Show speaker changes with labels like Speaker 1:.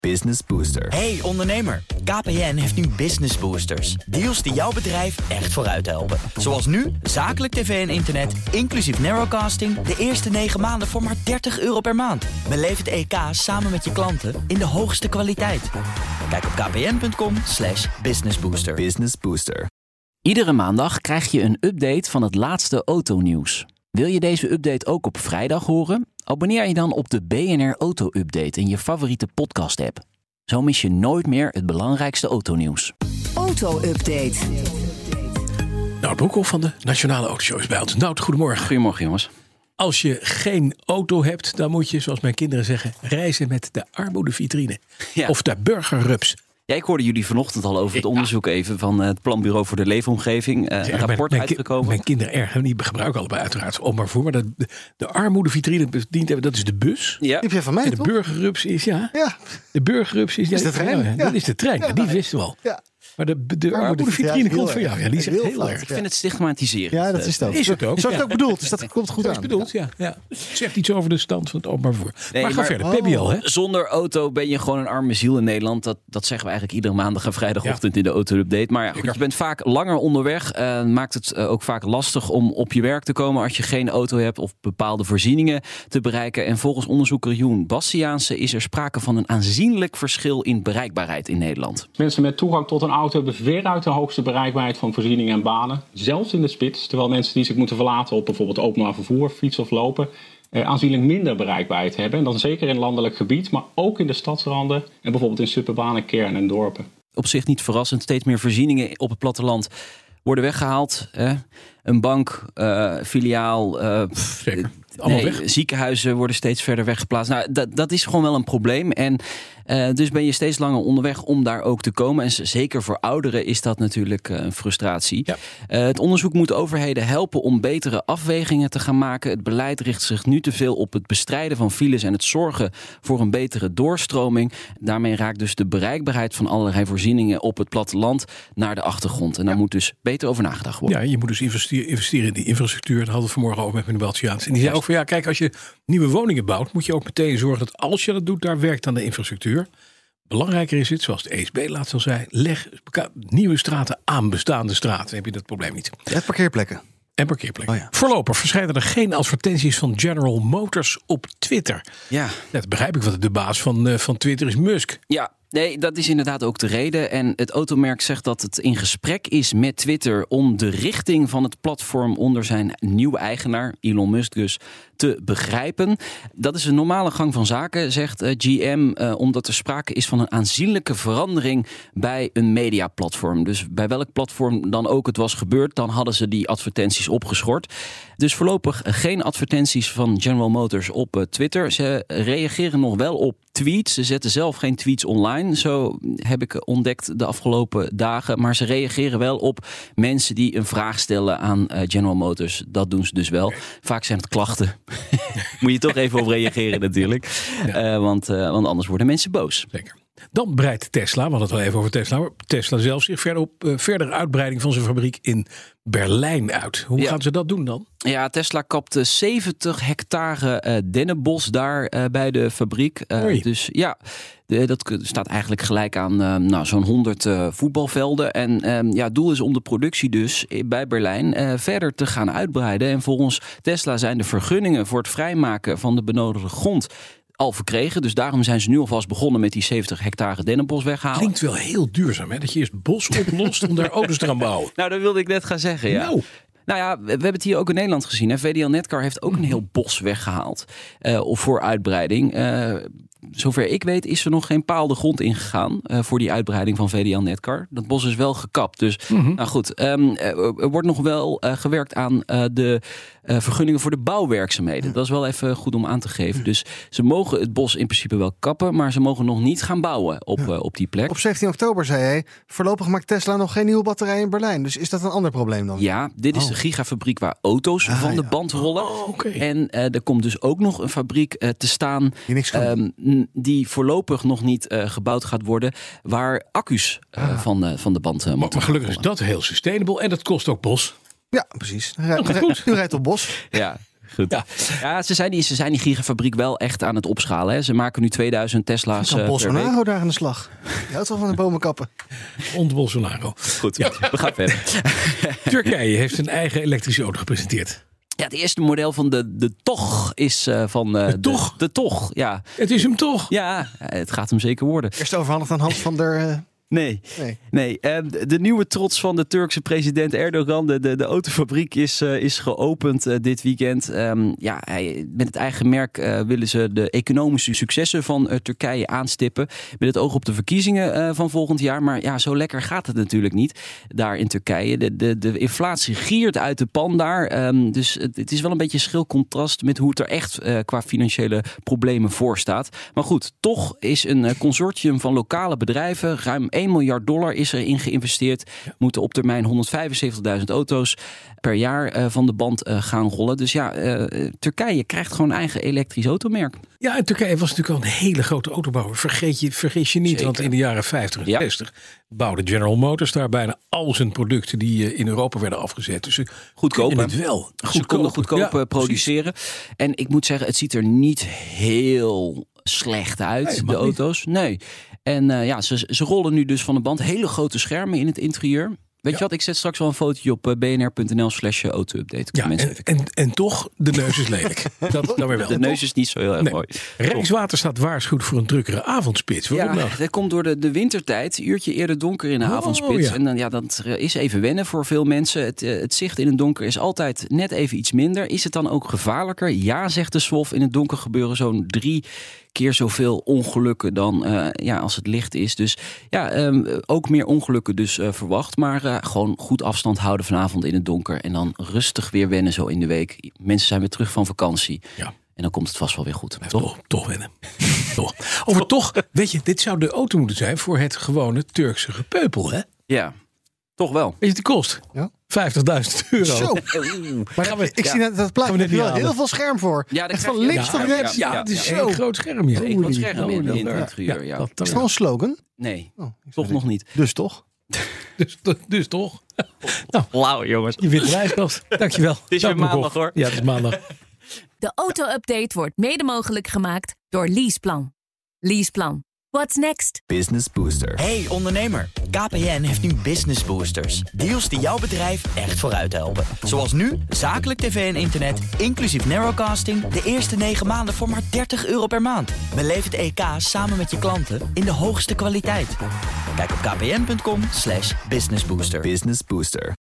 Speaker 1: Business Booster.
Speaker 2: Hey ondernemer, KPN heeft nu Business Boosters. Deals die jouw bedrijf echt vooruit helpen. Zoals nu, zakelijk tv en internet, inclusief narrowcasting... de eerste 9 maanden voor maar €30 per maand. Beleef het EK samen met je klanten in de hoogste kwaliteit. Kijk op kpn.com/businessbooster.
Speaker 1: Business Booster.
Speaker 3: Iedere maandag krijg je een update van het laatste autonieuws. Wil je deze update ook op vrijdag horen? Abonneer je dan op de BNR Auto Update in je favoriete podcast-app. Zo mis je nooit meer het belangrijkste autonieuws.
Speaker 4: Auto-update.
Speaker 5: Nout Broekhoff van de Nationale Autoshow is bij ons. Nout, goedemorgen.
Speaker 3: Goedemorgen, jongens.
Speaker 5: Als je geen auto hebt, dan moet je, zoals mijn kinderen zeggen, reizen met de armoedevitrine.
Speaker 3: Ja.
Speaker 5: Of de burgerrups.
Speaker 3: Ja, ik hoorde jullie vanochtend al over het onderzoek even van het Planbureau voor de Leefomgeving. Een rapport uitgekomen.
Speaker 5: Mijn kinderen erg, die gebruiken allebei uiteraard maar voor. Maar de armoedevitrine bedient hebben, dat is de bus.
Speaker 3: Ja.
Speaker 6: Die heb je van mij,
Speaker 5: En de
Speaker 6: toch?
Speaker 5: burgerrups is,
Speaker 6: Ja.
Speaker 5: De burgerrups is
Speaker 6: de trein.
Speaker 5: Ja, dat is de trein. Ja, die wisten we al.
Speaker 6: Ja.
Speaker 5: Maar de armoedevitrine komt van jou. Ja, die is echt heel erg.
Speaker 3: Ik vind het stigmatiserend.
Speaker 6: Ja, dat is het ook.
Speaker 5: Is het ook?
Speaker 6: Zo is het ook bedoeld, dus dat komt goed
Speaker 5: Dat is
Speaker 6: aan.
Speaker 5: bedoeld, ja. Het zegt iets over de stand van het openbaar vervoer.
Speaker 3: Nee,
Speaker 5: maar ga
Speaker 3: maar-
Speaker 5: verder. PBL, hè?
Speaker 3: Zonder auto ben je gewoon een arme ziel in Nederland. Dat zeggen we eigenlijk iedere maandag en vrijdagochtend in de auto-update. Maar ja, goed, je bent vaak langer onderweg. Maakt het ook vaak lastig om op je werk te komen als je geen auto hebt of bepaalde voorzieningen te bereiken. En volgens onderzoeker Joen Bastiaanse is er sprake van een aanzienlijk verschil in bereikbaarheid in Nederland.
Speaker 7: Mensen met toegang tot een auto hebben veruit de hoogste bereikbaarheid van voorzieningen en banen. Zelfs in de spits. Terwijl mensen die zich moeten verlaten op bijvoorbeeld openbaar vervoer, fiets of lopen, aanzienlijk minder bereikbaarheid hebben. En dan zeker in landelijk gebied, maar ook in de stadsranden en bijvoorbeeld in suburbanen kernen en dorpen.
Speaker 3: Op zich niet verrassend. Steeds meer voorzieningen op het platteland worden weggehaald. Een bank, filiaal,
Speaker 5: Zeker. Allemaal weg.
Speaker 3: ziekenhuizen worden steeds verder weggeplaatst. Nou, dat is gewoon wel een probleem. En dus ben je steeds langer onderweg om daar ook te komen. En zeker voor ouderen is dat natuurlijk een frustratie.
Speaker 5: Ja.
Speaker 3: Het onderzoek moet overheden helpen om betere afwegingen te gaan maken. Het beleid richt zich nu te veel op het bestrijden van files en het zorgen voor een betere doorstroming. Daarmee raakt dus de bereikbaarheid van allerlei voorzieningen op het platteland naar de achtergrond. En daar moet dus beter over nagedacht worden.
Speaker 5: Ja, je moet dus investeren in die infrastructuur. Dat hadden we vanmorgen over met meneer Bastiaans. En die zei ook van kijk, als je nieuwe woningen bouwt, moet je ook meteen zorgen dat als je dat doet, daar werkt aan de infrastructuur. Belangrijker is het, zoals de ESB laatst al zei, leg nieuwe straten aan bestaande straten. Dan heb je dat probleem niet.
Speaker 6: Het parkeerplekken.
Speaker 5: En parkeerplekken.
Speaker 6: Oh ja.
Speaker 5: Voorlopig verschijnen er geen advertenties van General Motors op Twitter.
Speaker 3: Ja.
Speaker 5: Dat begrijp ik, want de baas van Twitter is Musk.
Speaker 3: Ja, nee, dat is inderdaad ook de reden. En het automerk zegt dat het in gesprek is met Twitter om de richting van het platform onder zijn nieuwe eigenaar, Elon Musk dus, te begrijpen. Dat is een normale gang van zaken, zegt GM, omdat er sprake is van een aanzienlijke verandering bij een mediaplatform. Dus bij welk platform dan ook het was gebeurd, dan hadden ze die advertenties opgeschort. Dus voorlopig geen advertenties van General Motors op Twitter. Ze reageren nog wel op tweets. Ze zetten zelf geen tweets online. Zo heb ik ontdekt de afgelopen dagen. Maar ze reageren wel op mensen die een vraag stellen aan General Motors. Dat doen ze dus wel. Vaak zijn het klachten. Moet je toch even op reageren natuurlijk.
Speaker 5: Ja.
Speaker 3: Want anders worden mensen boos.
Speaker 5: Zeker. Dan breidt Tesla, we hadden het wel even over Tesla, maar Tesla zelf zich verder op verdere uitbreiding van zijn fabriek in Berlijn uit. Hoe gaan ze dat doen dan?
Speaker 3: Ja, Tesla kapte 70 hectare dennenbos daar bij de fabriek. Dus ja, dat staat eigenlijk gelijk aan zo'n 100 voetbalvelden. En het doel is om de productie dus bij Berlijn verder te gaan uitbreiden. En volgens Tesla zijn de vergunningen voor het vrijmaken van de benodigde grond al verkregen. Dus daarom zijn ze nu alvast begonnen met die 70 hectare dennenbos weghalen.
Speaker 5: Klinkt wel heel duurzaam, hè? Dat je eerst bos oplost om daar auto's te gaan bouwen.
Speaker 3: Nou, dat wilde ik net gaan zeggen, ja. Nou ja, we hebben het hier ook in Nederland gezien. Hè. VDL Netcar heeft ook een heel bos weggehaald voor uitbreiding. Zover ik weet is er nog geen paal de grond ingegaan voor die uitbreiding van VDL Netcar. Dat bos is wel gekapt. Dus nou goed, er wordt nog wel gewerkt aan de vergunningen voor de bouwwerkzaamheden. Dat is wel even goed om aan te geven. Dus ze mogen het bos in principe wel kappen, maar ze mogen nog niet gaan bouwen op die plek.
Speaker 6: Op 17 oktober zei hij, voorlopig maakt Tesla nog geen nieuwe batterij in Berlijn. Dus is dat een ander probleem dan?
Speaker 3: Ja, dit is de gigafabriek waar auto's van de band rollen.
Speaker 5: Okay.
Speaker 3: En er komt dus ook nog een fabriek te staan die voorlopig nog niet gebouwd gaat worden, waar accu's van de band
Speaker 5: Maar
Speaker 3: moeten
Speaker 5: gelukkig is
Speaker 3: rollen.
Speaker 5: dat heel sustainable en dat kost ook bos.
Speaker 6: Ja, precies. U rijdt op bos.
Speaker 3: Ja. Goed. Ja, ze zijn die gigafabriek wel echt aan het opschalen. Hè. Ze maken nu 2000 Tesla's
Speaker 6: Kan
Speaker 3: per
Speaker 6: Bolsonaro
Speaker 3: week.
Speaker 6: daar aan de slag? Je houdt wel van de bomen kappen.
Speaker 5: Onder Bolsonaro.
Speaker 3: Goed, we gaan verder.
Speaker 5: Turkije heeft een eigen elektrische auto gepresenteerd.
Speaker 3: Ja, het eerste model van de TOG is van... de TOG, ja.
Speaker 5: Het is hem toch?
Speaker 3: Ja, het gaat hem zeker worden.
Speaker 6: Eerst overhandigd aan Hans van der...
Speaker 3: Nee. De nieuwe trots van de Turkse president Erdogan. De autofabriek is geopend dit weekend. Met het eigen merk willen ze de economische successen van Turkije aanstippen. Met het oog op de verkiezingen van volgend jaar. Maar ja, zo lekker gaat het natuurlijk niet daar in Turkije. De inflatie giert uit de pan daar. Dus het is wel een beetje een schil contrast met hoe het er echt qua financiële problemen voor staat. Maar goed, toch is een consortium van lokale bedrijven, ruim $1 miljard is erin geïnvesteerd. Moeten op termijn 175.000 auto's per jaar van de band gaan rollen. Dus ja, Turkije krijgt gewoon een eigen elektrisch automerk.
Speaker 5: Ja, en Turkije was natuurlijk al een hele grote autobouwer. Vergeet je niet,
Speaker 3: Zeker.
Speaker 5: Want in de jaren 50 en 60 bouwde General Motors daar bijna al zijn producten die in Europa werden afgezet. Dus
Speaker 3: Goedkoop,
Speaker 5: het wel.
Speaker 3: Ze konden goedkoop produceren. En ik moet zeggen, het ziet er niet heel slecht uit, de auto's. Nee. En ze rollen nu dus van de band. Hele grote schermen in het interieur. Weet je wat, ik zet straks wel een fotootje op bnr.nl/auto-update.
Speaker 5: En toch, de neus is lelijk. Dat dan weer wel.
Speaker 3: De neus is niet zo heel erg mooi.
Speaker 5: Rijkswaterstaat waarschuwt voor een drukkere avondspits. Waarom nou?
Speaker 3: Dat komt door de wintertijd. Een uurtje eerder donker in de avondspits.
Speaker 5: Ja.
Speaker 3: En dan, dat is even wennen voor veel mensen. Het zicht in het donker is altijd net even iets minder. Is het dan ook gevaarlijker? Ja, zegt de SWOF. In het donker gebeuren zo'n 3 keer zoveel ongelukken dan als het licht is. Dus ook meer ongelukken dus verwacht. Maar gewoon goed afstand houden vanavond in het donker. En dan rustig weer wennen zo in de week. Mensen zijn weer terug van vakantie. Ja. En dan komt het vast wel weer goed.
Speaker 5: Toch wennen. Toch. Over toch, weet je, dit zou de auto moeten zijn voor het gewone Turkse gepeupel, hè?
Speaker 3: Ja, toch wel.
Speaker 5: Weet je wat die kost?
Speaker 6: Ja.
Speaker 5: €50.000.
Speaker 6: Zo. Maar ik zie dat plaatje. Heb je wel heel veel scherm voor.
Speaker 3: Ja,
Speaker 6: echt van links tot rechts.
Speaker 5: Ja, het is zo'n groot scherm. Ja.
Speaker 3: Een groot scherm in het interieur, ja.
Speaker 6: Is het wel een slogan?
Speaker 3: Nee, toch nog niet.
Speaker 6: Dus toch?
Speaker 5: Dus toch?
Speaker 3: Lauw, jongens.
Speaker 5: Je wint de ijskast. Dankjewel.
Speaker 3: Het is weer maandag, hoor.
Speaker 5: Ja, het is maandag.
Speaker 1: De auto-update wordt mede mogelijk gemaakt door Leaseplan. Leaseplan. What's next?
Speaker 2: Business Booster. Hey ondernemer, KPN heeft nu Business Boosters. Deals die jouw bedrijf echt vooruit helpen. Zoals nu, zakelijk tv en internet, inclusief narrowcasting, de eerste 9 maanden voor maar €30 per maand. Beleef het EK samen met je klanten in de hoogste kwaliteit. Kijk op kpn.com/businessbooster. Business Booster.